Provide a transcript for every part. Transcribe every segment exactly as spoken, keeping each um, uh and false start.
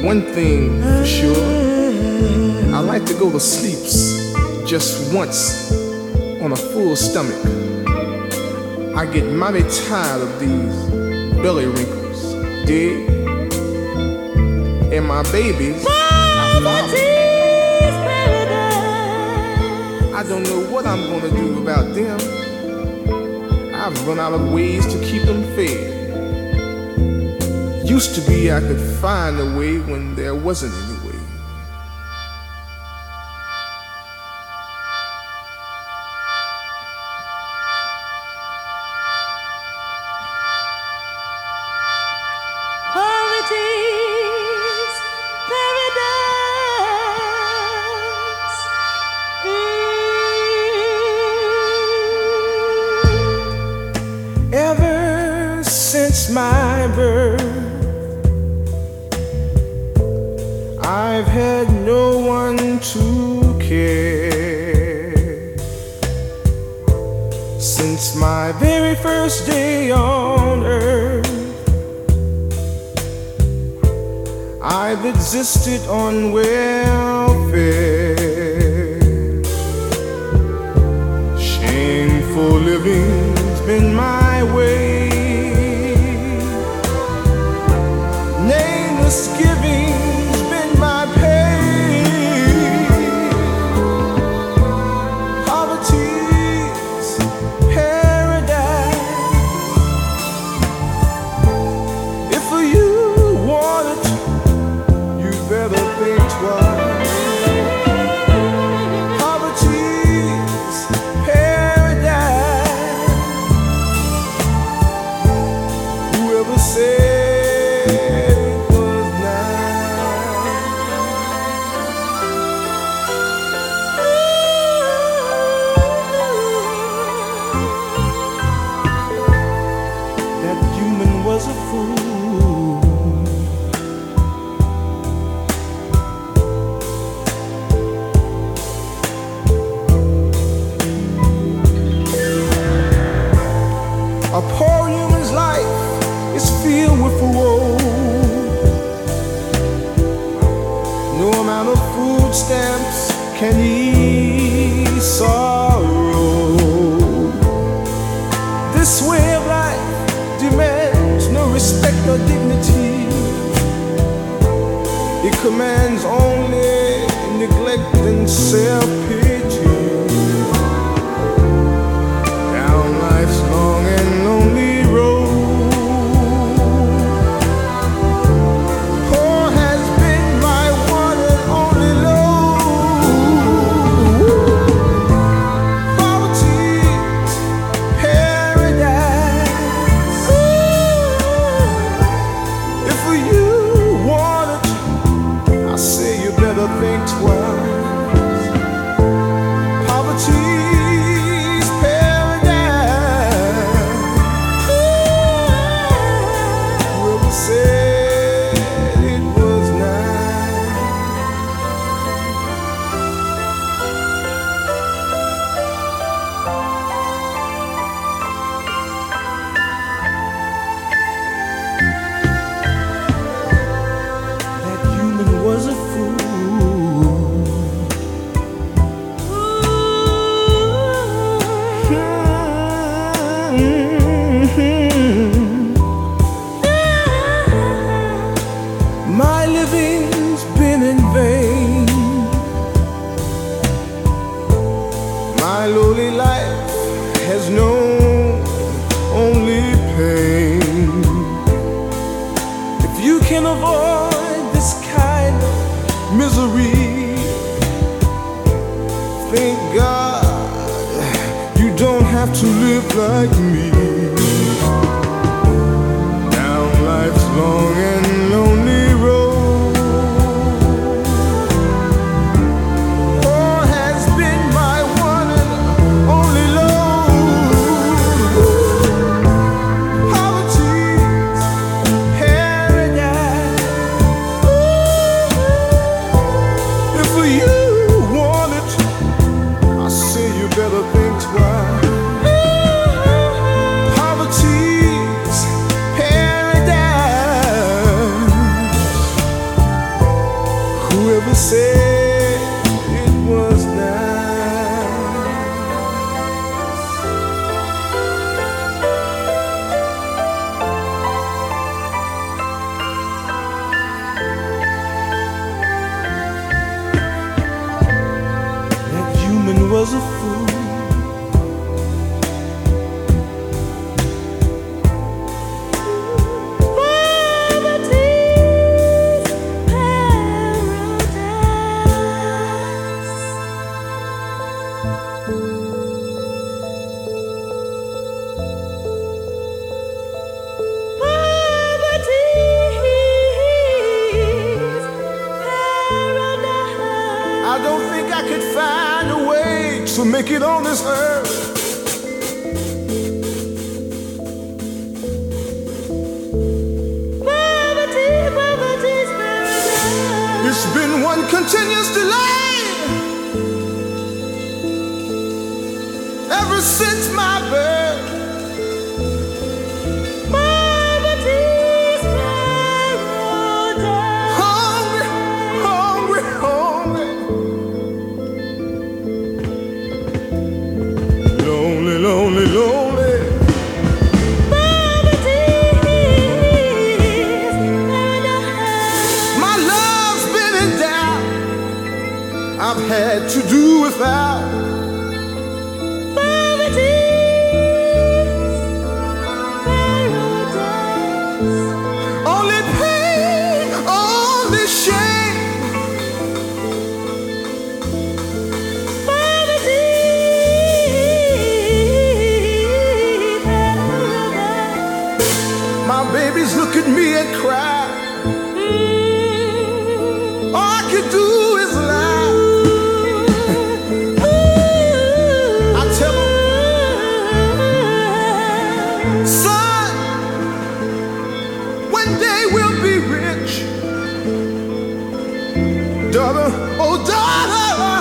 One thing for sure, I like to go to sleep just once on a full stomach. I get mighty tired of these belly wrinkles, dig? And my babies, I don't know what I'm gonna do about them. I've run out of ways to keep them fed. Used to be I could find a way when there wasn't any way. Poverty's paradise. Mm. Ever since my birth, I've had no one to care. Since my very first day on earth, I've existed on welfare. Shameful living's been my way. Nameless giving's been my pay. Poverty's paradise. If you want it, you better think twice. Poverty's paradise. Whoever said was a fool. A poor human's life is filled with woe. No amount of food stamps can ease sorrow. This way of life demands no respect or dignity. It commands only neglect and self-pity. Down life's long and lonely road, poor has been my one and only load. Poverty's paradise. If you want it, I say you better think twice. Poverty's paradise. Whoever said it was nice. That human was a fool. My living's been in vain. My lowly life has known only pain. If you can avoid this kind of misery, thank God you don't have to live like me. Down life's long and lonely road, poor has been my one and only load. Poverty's paradise. If you want it, I say you better think twice. was a fool. I don't think I could find a way to make it on this earth. It's been one continuous delay ever since my birth. Hungry, hungry, hungry. Lonely, lonely, lonely. My love's been in doubt. I've had to do without. Only pain, only shame. My babies look at me and cry. All I can do is lie. I tell them, son, one day we'll be rich. Daughter, oh daughter,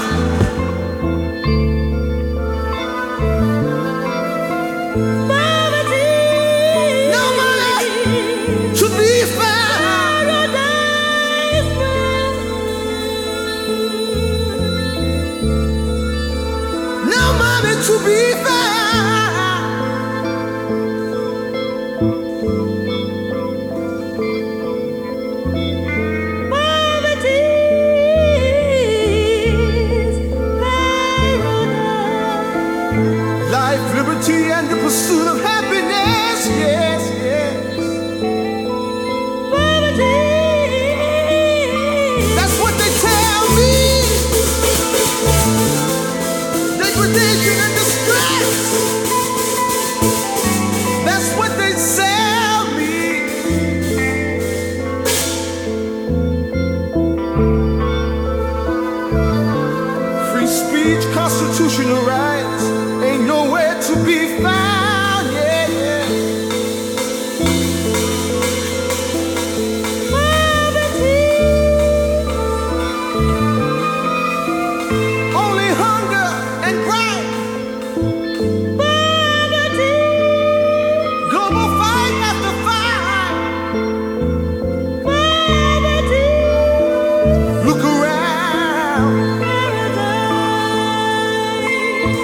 no money to be found. No money to be found. Life, liberty, and the pursuit of happiness, yes, yes. That's what they tell me. Degradation and distress. That's what they sell me. Free speech, constitutional rights ain't nowhere to be found, yeah, yeah. Only hunger and grind. Global fight after fight. Look around.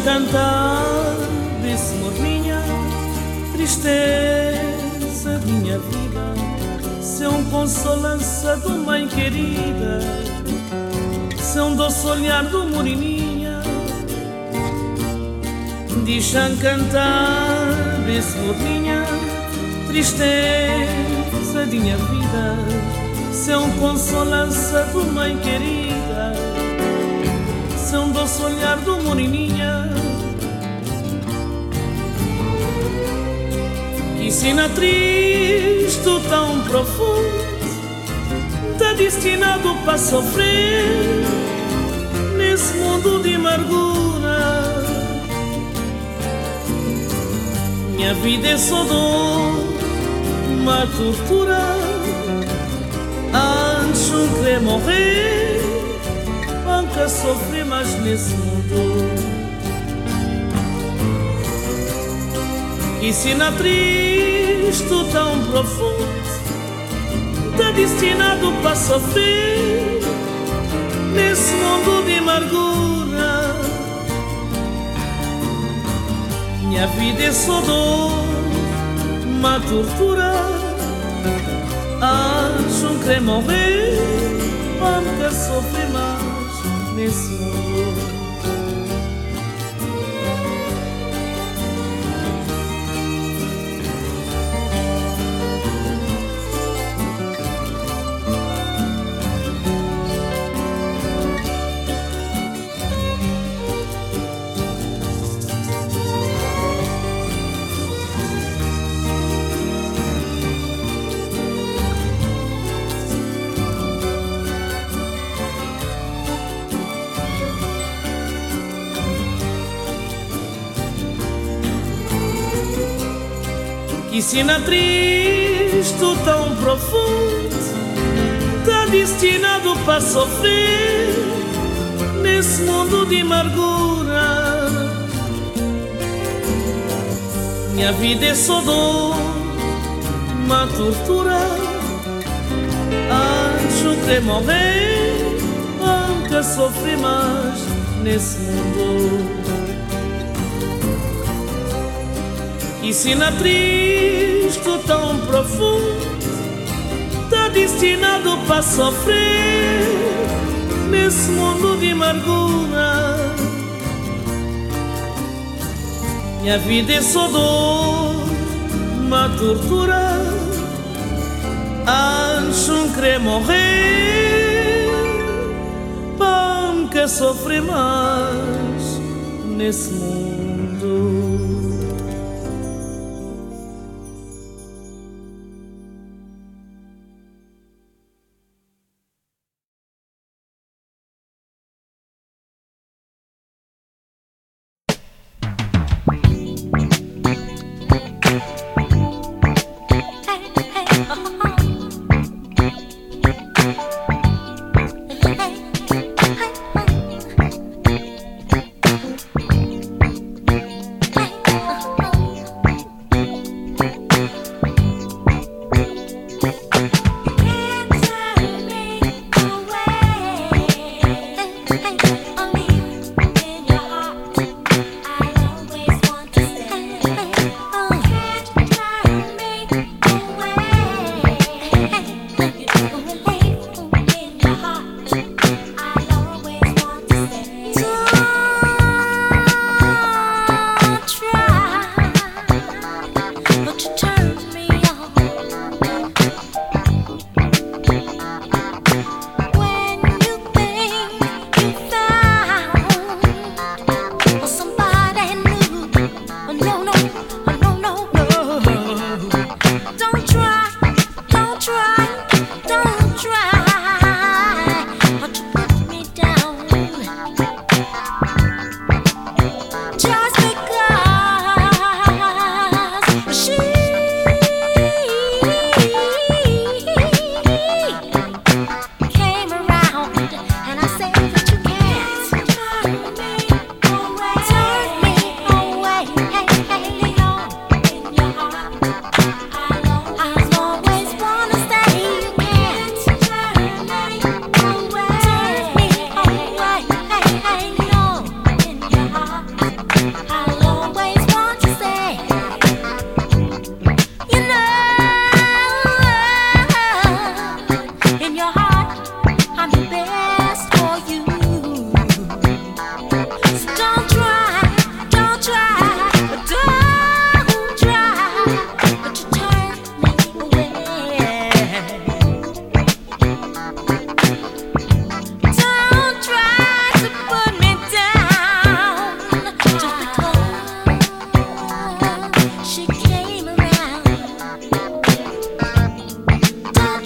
cantar, disse morninha, tristeza de minha vida, se é um consolança do mãe querida, se é um doce olhar do morininha. Deixam cantar, disse morninha, tristeza de minha vida, se é um consolança do mãe querida, se é um doce olhar do morininha. Que sina triste tão profundo, tá destinado para sofrer nesse mundo de amargura. Minha vida é só dor, uma tortura. Antes não querer morrer, nunca sofrer mais nesse mundo. Que sina triste tão profundo, tá destinado para sofrer nesse mundo de amargura. Minha vida é só dor, uma tortura. Antes não querer morrer, nunca sofrer mais nesse mundo. Que sina triste tão profundo, tá destinado para sofrer nesse mundo de amargura. Minha vida é só dor, uma tortura. Antes não querer morrer, nunca sofrer mais nesse mundo. Que sina triste tão profundo, tá destinado para sofrer nesse mundo de amargura. Minha vida é só dor, uma tortura. Antes não querer morrer, para nunca sofrer mais nesse mundo.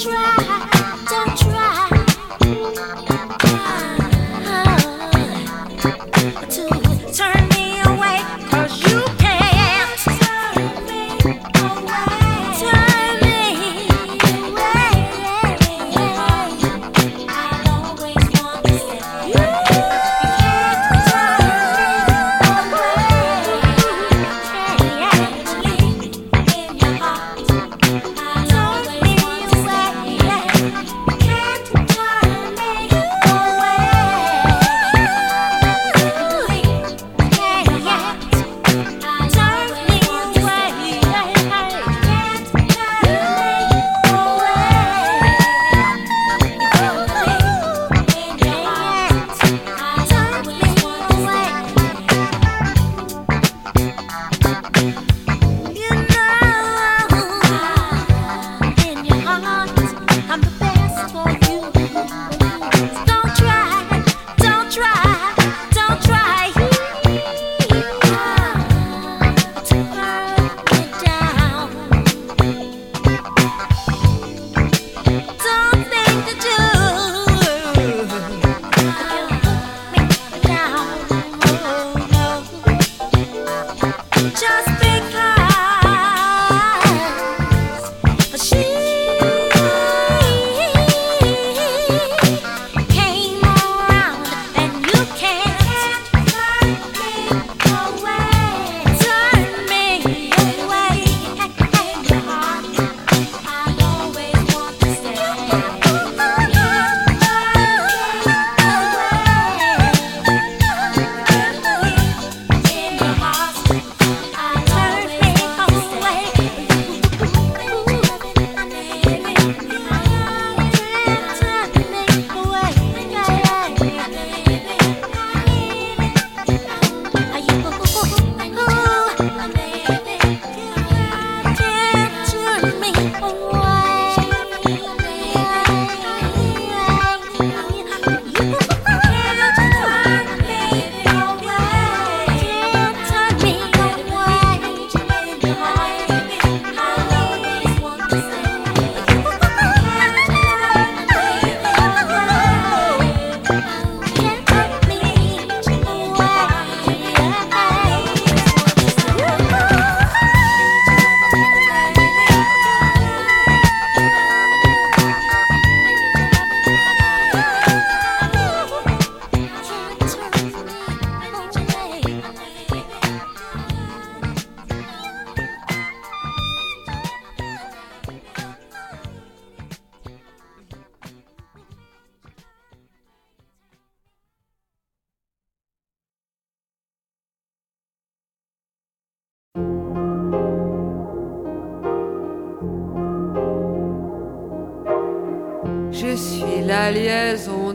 Je suis la liaison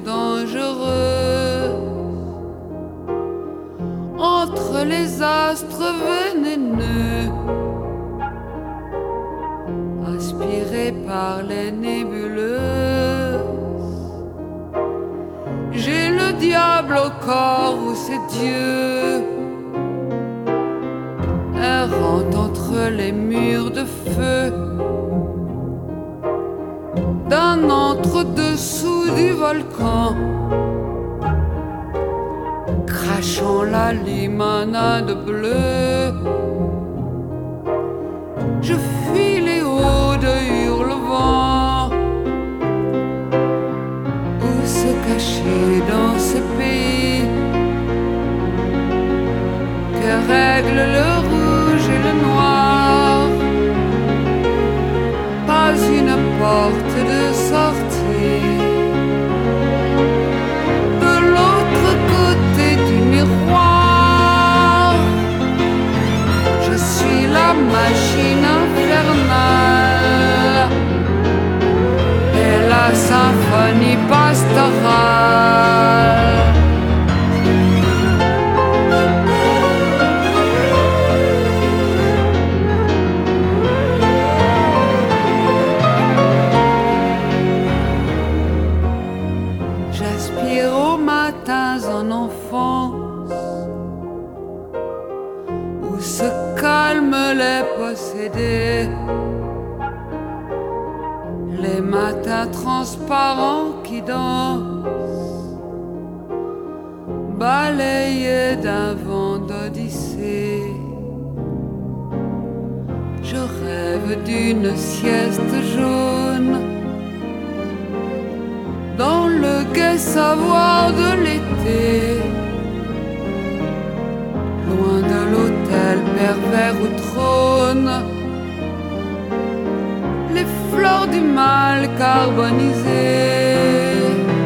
dangereuse entre les astres vénéneux, aspirés par les nébuleuses. J'ai le diable au corps ou c'est Dieu, errant entre les murs de feu d'un entre-dessous du volcan, crachant la limonade bleue. Je fuis les hauts de Hurlevent, où se cacher dans ce pays que règlent le rouge et le noir. Pas une porte de sortie de l'autre côté du miroir. Je suis la machine infernale et la symphonie pastorale. En enfance, où se calment les possédés, les matins satin transparent qui danse, balayé d'un vent d'odyssée. Je rêve d'une sieste jaune dans le gai savoir de l'été, loin de l'hôtel pervers où trône les fleurs du mal carbonisées.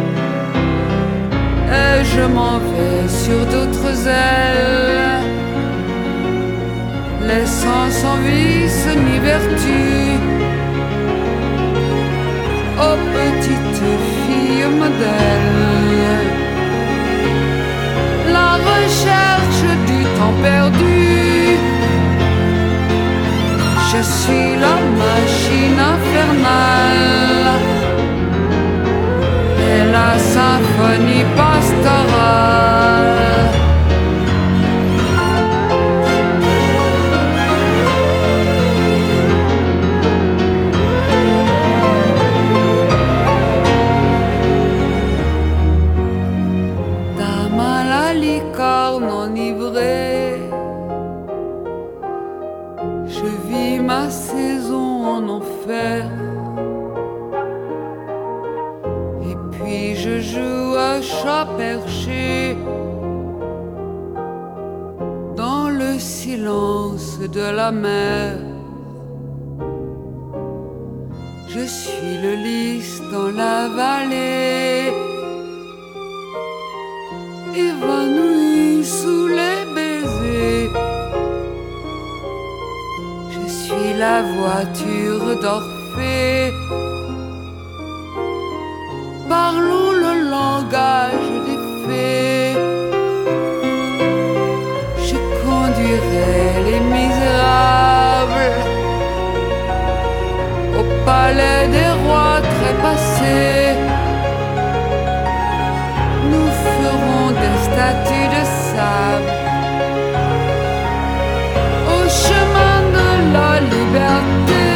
Et je m'en vais sur d'autres ailes, laissant sans vice ni vertu aux petites filles modèles. La recherche du temps perdu, je suis la machine infernale et la symphonie pastorale. Dame à la licorne enivrée, je vis ma saison en enfer. Et puis je joue à chat perché dans le silence de la mer. Je suis le lys dans la vallée, évanoui sous les baisers. Je suis la voiture d'Orphée, parlons le langage des fées. Je conduirai les misérables au palais des rois trépassés. Nous ferons des statues de sable au chemin de la liberté.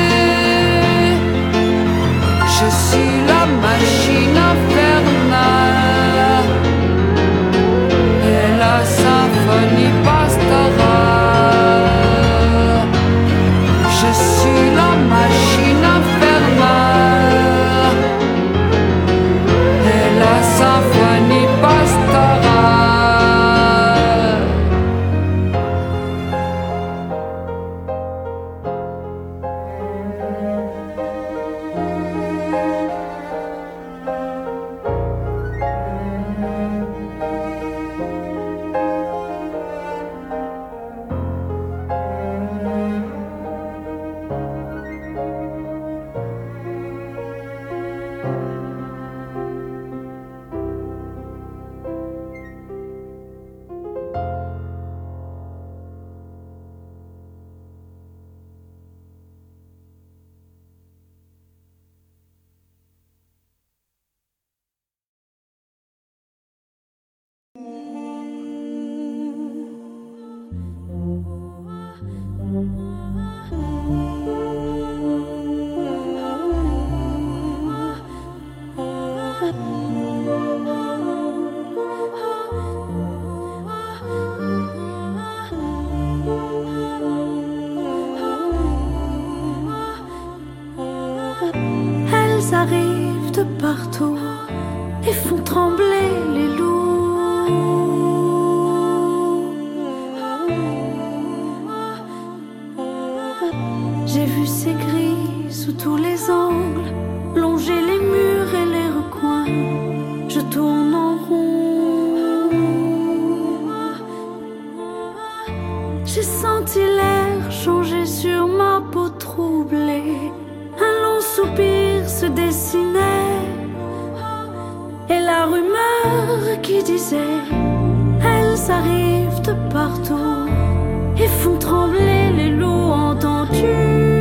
Je suis la machine infernale et la symphonie pastorale. Je suis la machine infernale et la symphonie pastorale. Elles arrivent de partout et font trembler les loups. J'ai vu ces grilles sous tous les angles, longer les murs et les recoins. Je tourne en rond. J'ai senti l'air changer sur ma peau troublée. Un long soupir se dessinait et la rumeur qui disait elles arrivent de partout et font trembler les loups entendus.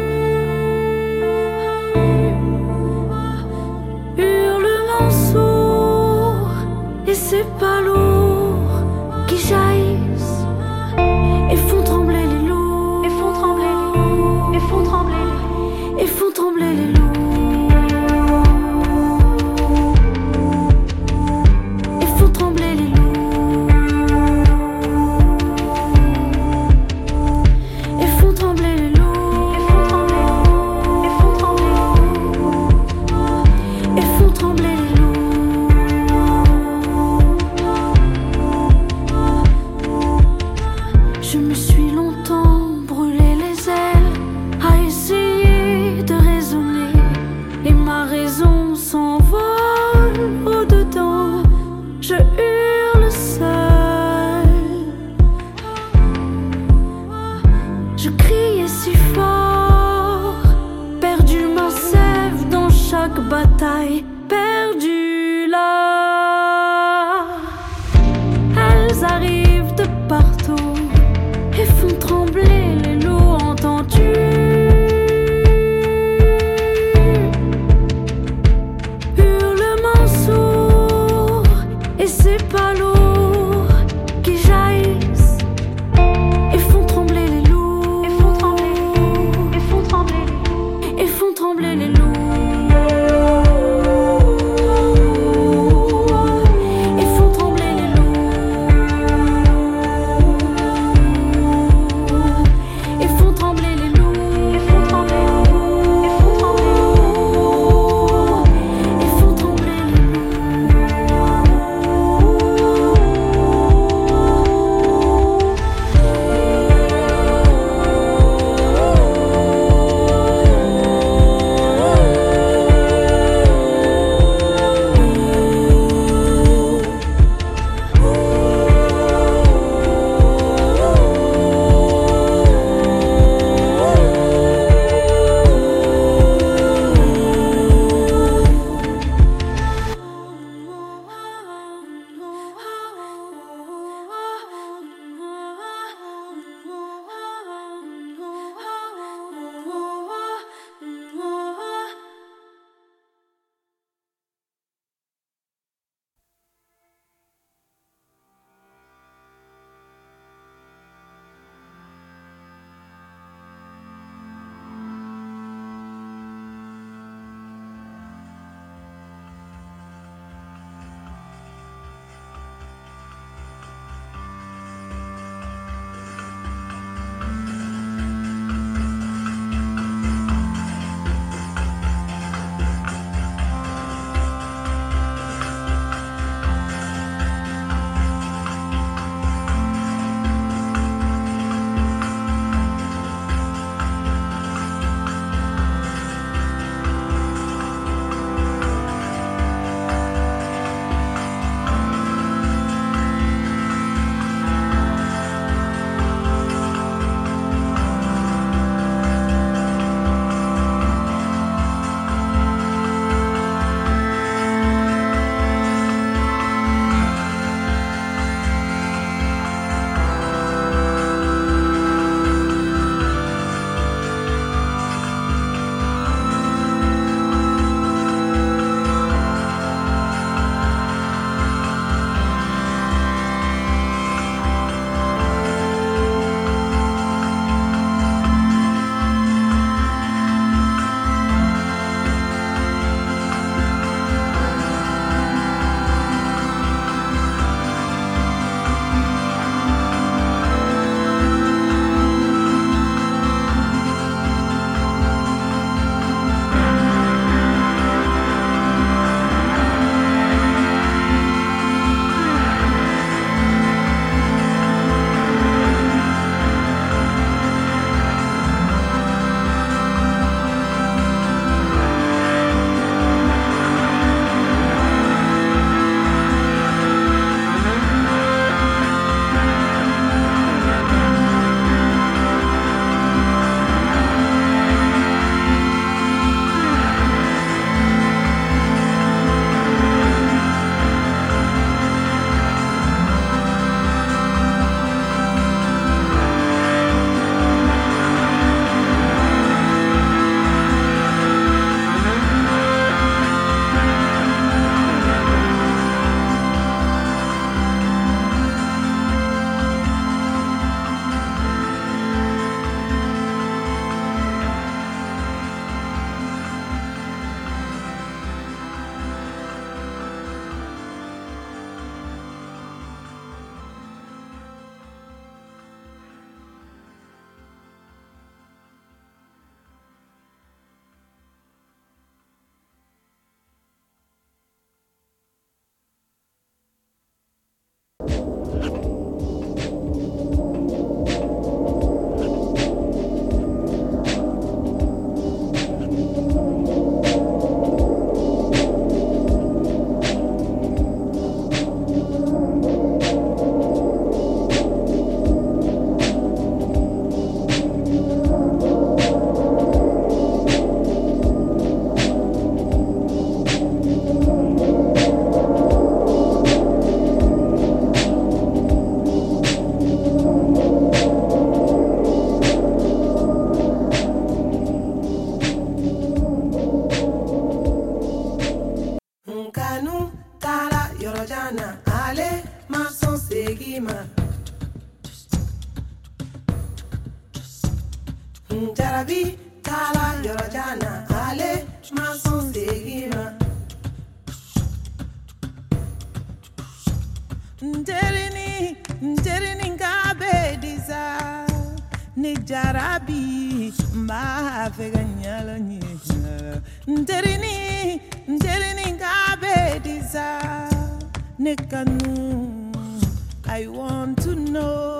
Hurlements sourds et c'est pas lourd qui jaillissent et font trembler les loups, et font trembler les loups, et font trembler les loups, et font trembler les loups. chaque bataille perdue là. Elles arrivent de partout et font trembler les loups, entends-tu? Hurlements sourds et c'est pas lourd qui jaillissent et font trembler les loups, et font trembler les loups, et font trembler les loups, et font trembler les loups. Yorojana, Ale, Mason Segima. Jarabi, Tala, Yorojana, Ale, Mason Segima. Nterini, nterini ngabe diza, ni jarabi, mba feganyala nyesha. Nterini, nterini ngabe diza, ni kanu, I want to know.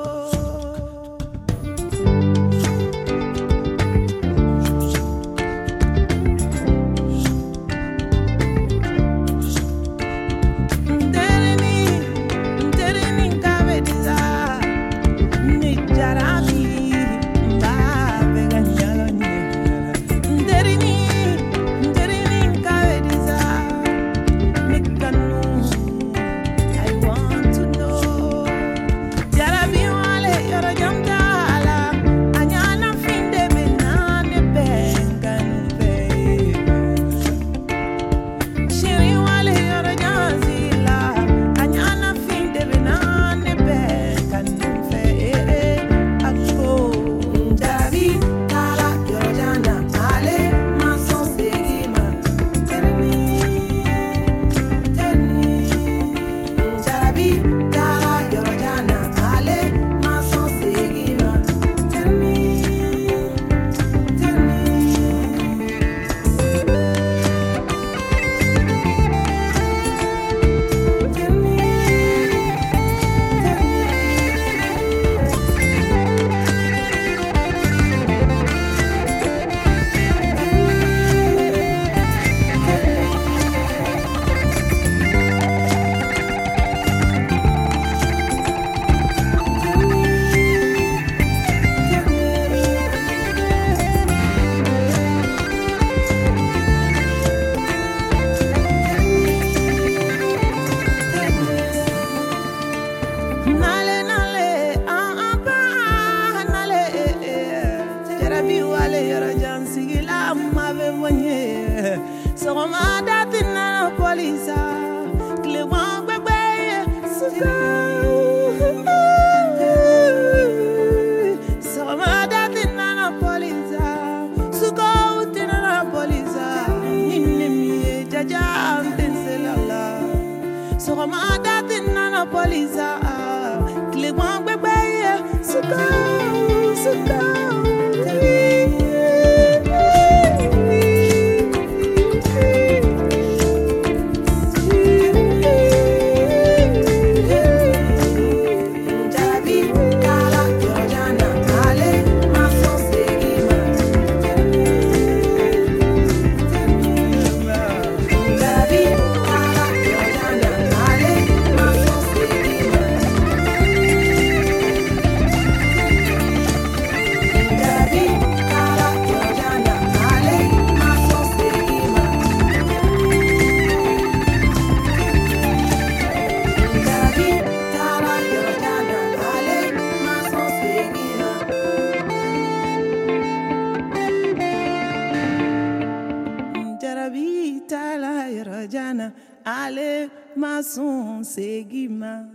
Ale Mason Segima.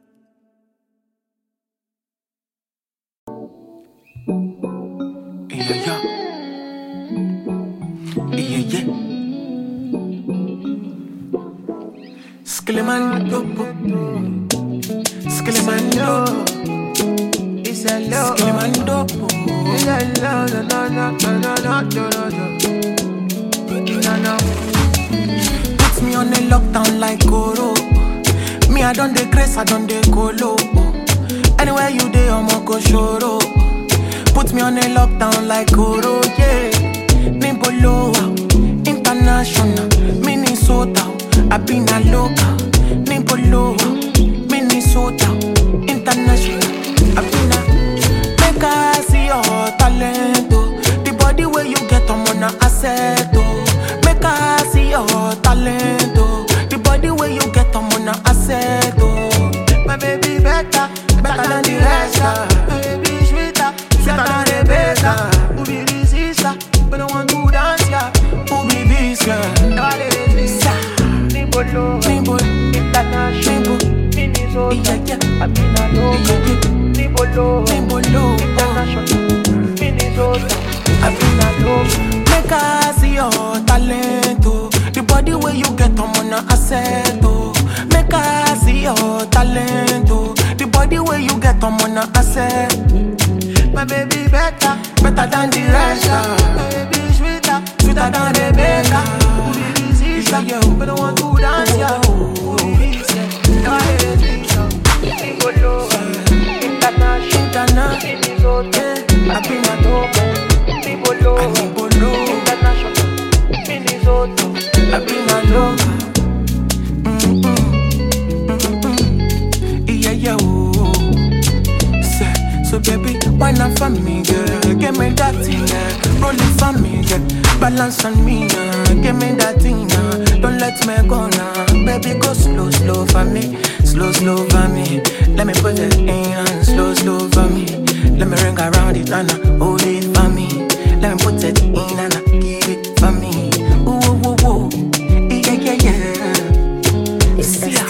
Yeah, yeah. Yeah, yeah. Skillemando. Skillemando. It's a love. Skillemando. It's a love. No, no, no, no, no, no, no, no, no. Put me on a lockdown like Goro. Me, I done the grace, I done the colo. Anywhere you dey, I'ma go shoro. Put me on a lockdown like Goro, yeah. Nimboloa, international, Minnesota. I been a local. Nimboloa, Minnesota, international. I been a. Make I see your talent, oh. The body where you get, I'm on a asset, oh. Make I see your talent, oh. The body where you get, I'm on a asset, oh. My baby better, better than the rest, uh. My baby sweeter, sweeter than the best, uh. Who be this sister, but I want to dance, yeah. Who be this girl, never let it miss, uh. Nimbolo, Nimbolo. international. Minnesota, Abina loca. Nibolo, Nibolo, international. Minnesota, Abina loca. Make I see your talent, oh. The body where you get on wanna asset, oh. Make I see your talent, oh. The body where you get on wanna asset. My baby better, better than the rest. My baby sweeter, sweeter than the baker. Who be this sister, yeah, but I want to dance, yeah. Who be this, yeah, I hate this, yeah. Nibolo, international, Minnesota, Abina loca. Nibolo, Nibolo, international, Minnesota, Abina loca. Yeah, yeah, oh. So baby, why not for me, girl? Give me that thing, girl. Roll it for me, girl. Balance on me, uh. Give me that thing, uh. Don't let me go now. Baby, go slow, slow for me. Slow, slow for me. Let me put it in and slow, slow for me. Let me ring around it and uh, hold it for me. Let me put it in and uh, give it for me. Ooh, ooh, ooh, ooh. Yeah, yeah, yeah. See ya.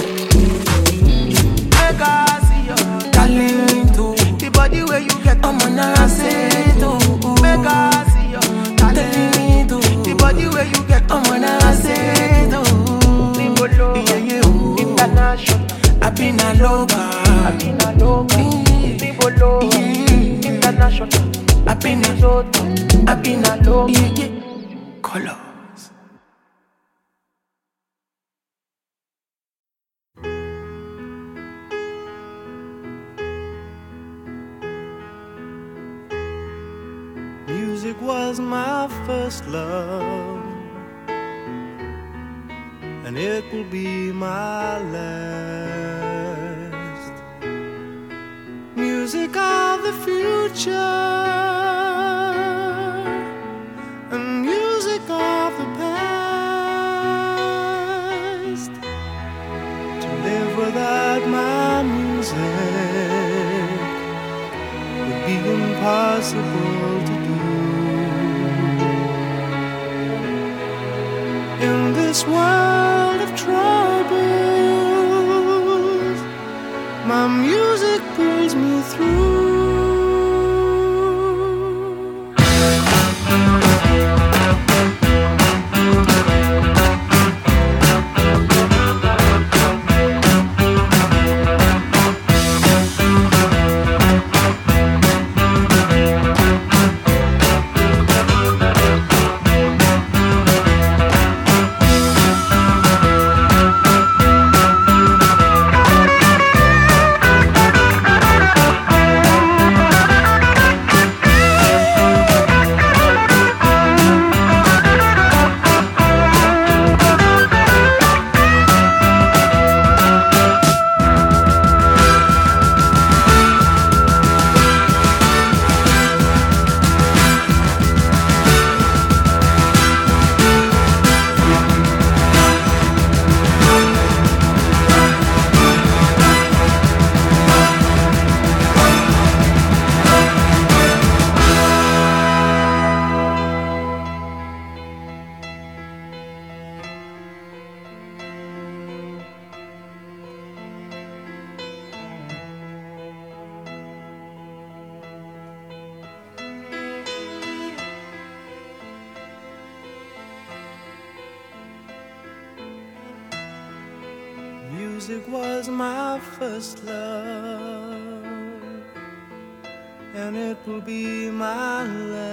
Make I see your talent, oh. The body where you get, I'm gonna say it, oh. Make I see your talent, oh. The body where you get, I'm gonna say it, oh. Nibolo, yeah, yeah, oh. International, Abina loca, Abina loca. Nibolo, yeah. International, Abina loca, Abina loca. Yeah, yeah. Colors. Music was my first love, and it will be my last. Music of the future, and music of the past. To live without my music would be impossible to do. In this world of troubles, my music pulls me through. Music was my first love, and it will be my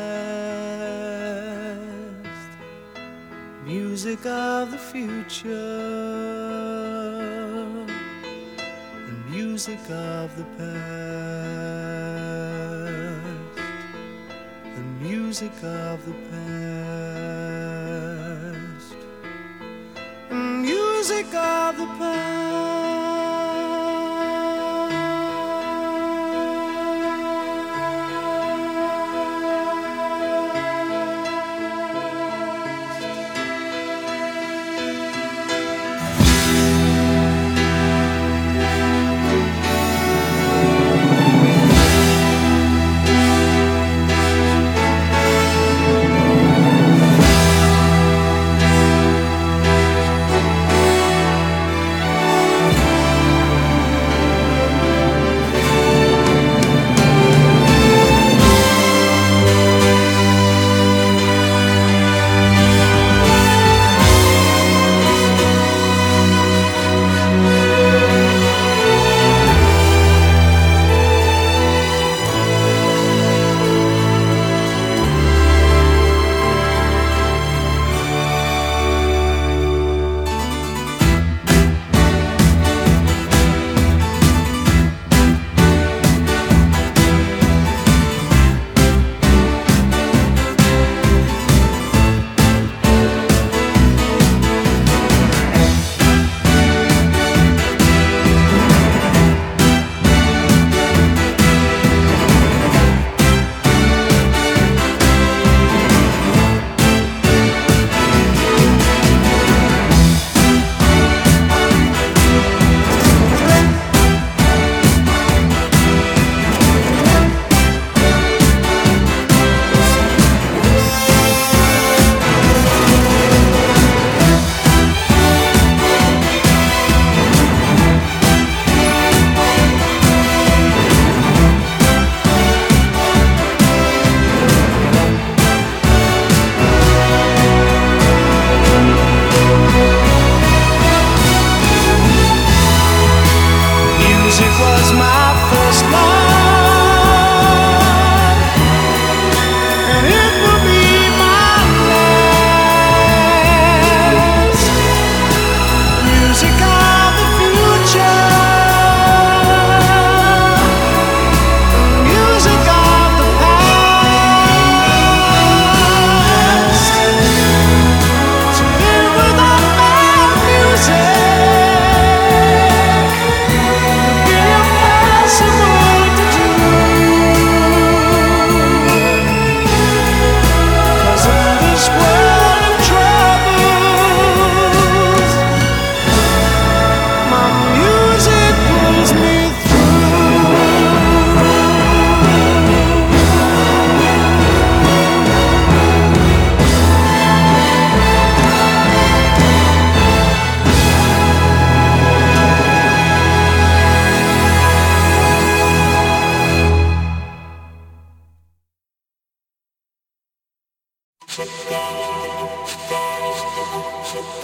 last. Music of the future, and music of the past, and music of the past, and music of the past.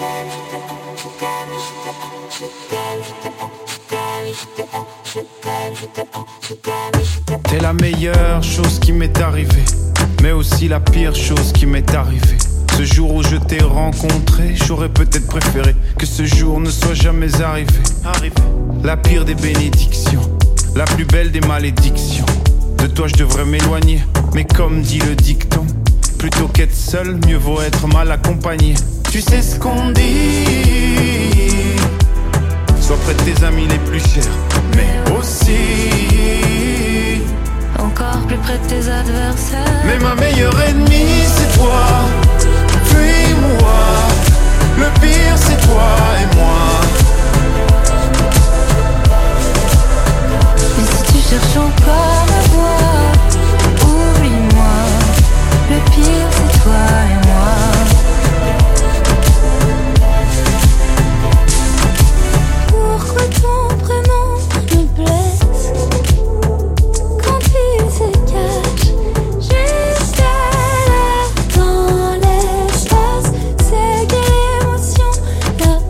T'es la meilleure chose qui m'est arrivée, mais aussi la pire chose qui m'est arrivée. Ce jour où je t'ai rencontré, j'aurais peut-être préféré que ce jour ne soit jamais arrivé. Arrivé. La pire des bénédictions, la plus belle des malédictions. De toi je devrais m'éloigner, mais comme dit le dicton, plutôt qu'être seul, mieux vaut être mal accompagné. Tu sais ce qu'on dit, sois près de tes amis les plus chers, mais aussi encore plus près de tes adversaires. Mais ma meilleure ennemie c'est toi, puis moi. Le pire c'est toi et moi. Mais si tu cherches encore à voir, oublie-moi. Le pire c'est toi et moi. Pourquoi ton prénom me blesse quand il se cache jusqu'à là dans l'espace? C'est quelle émotion là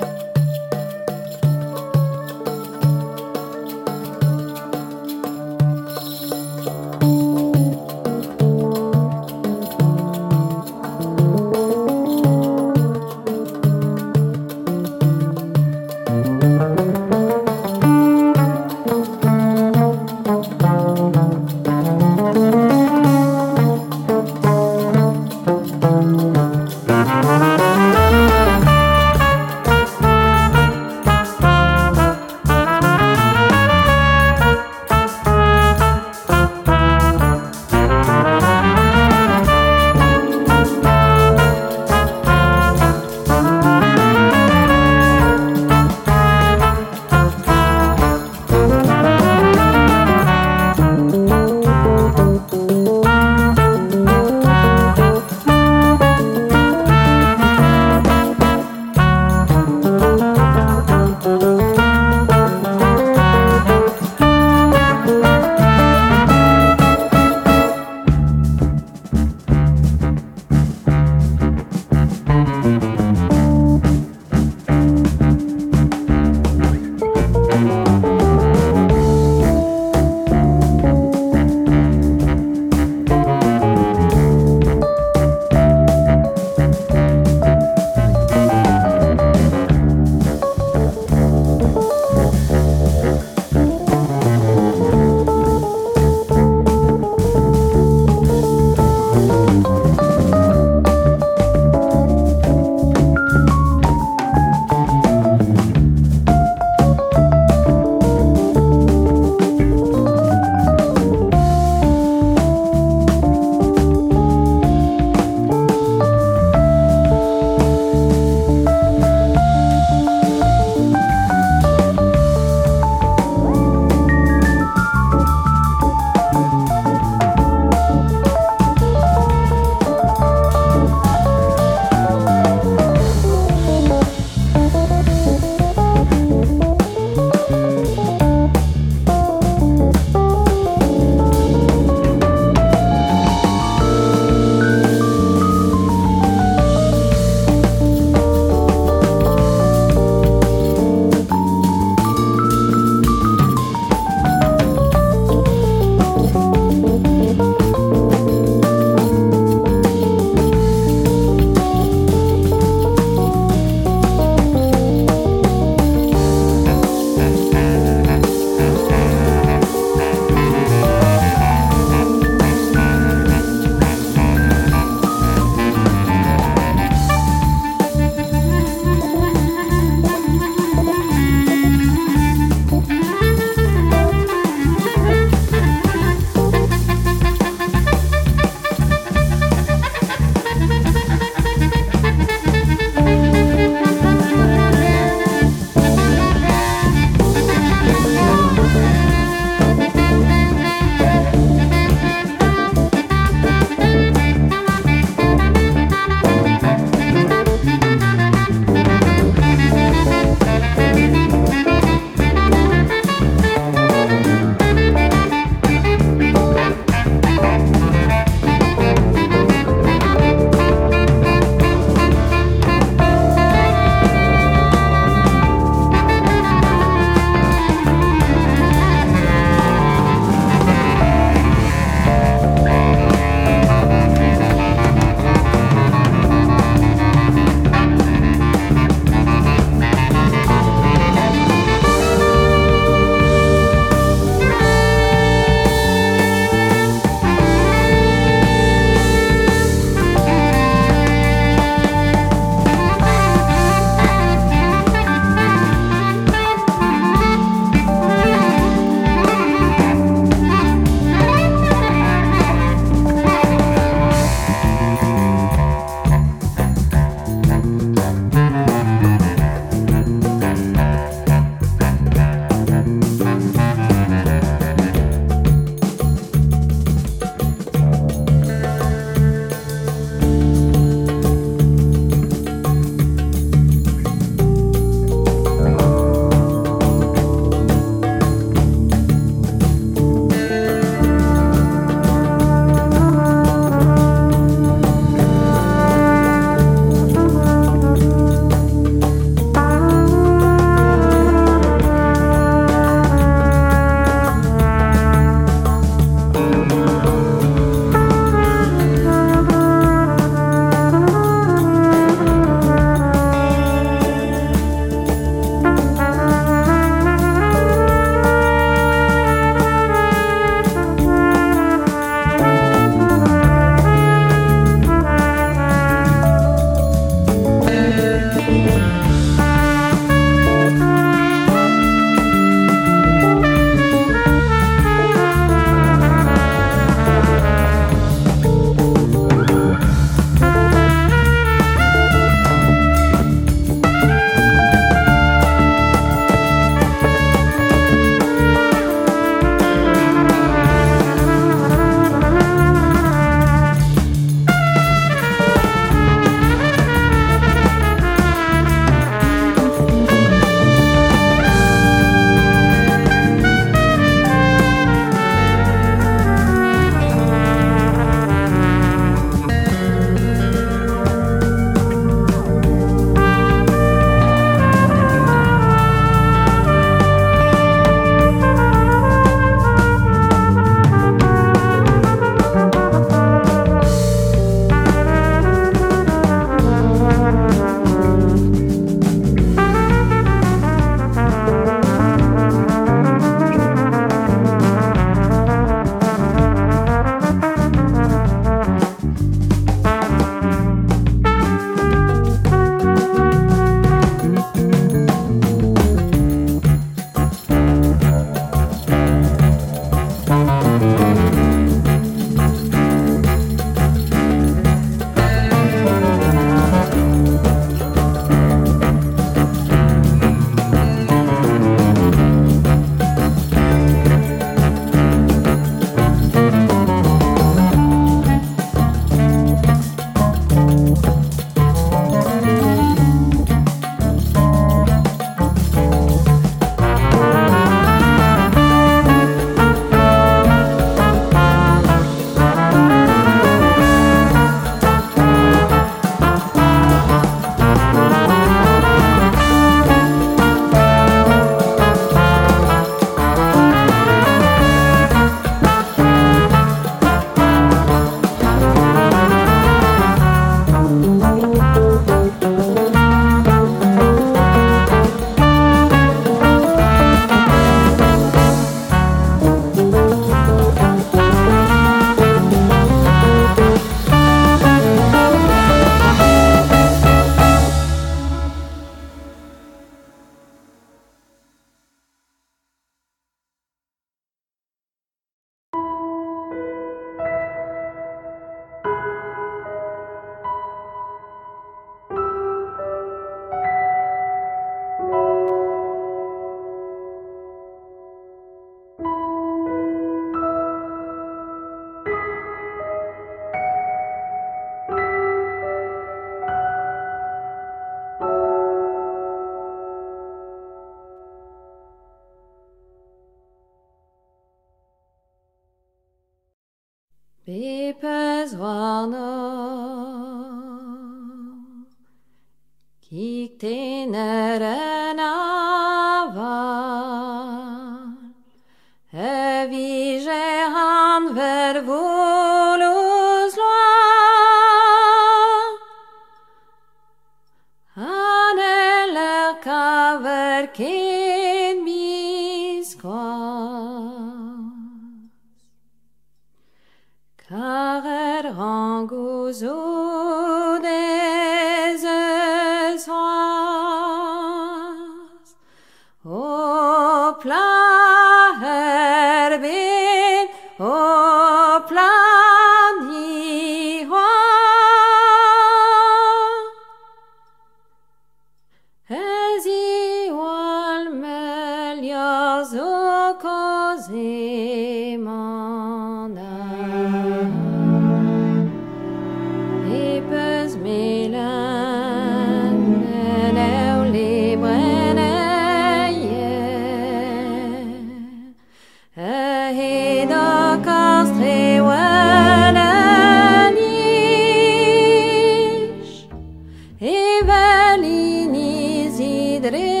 Evelini zidre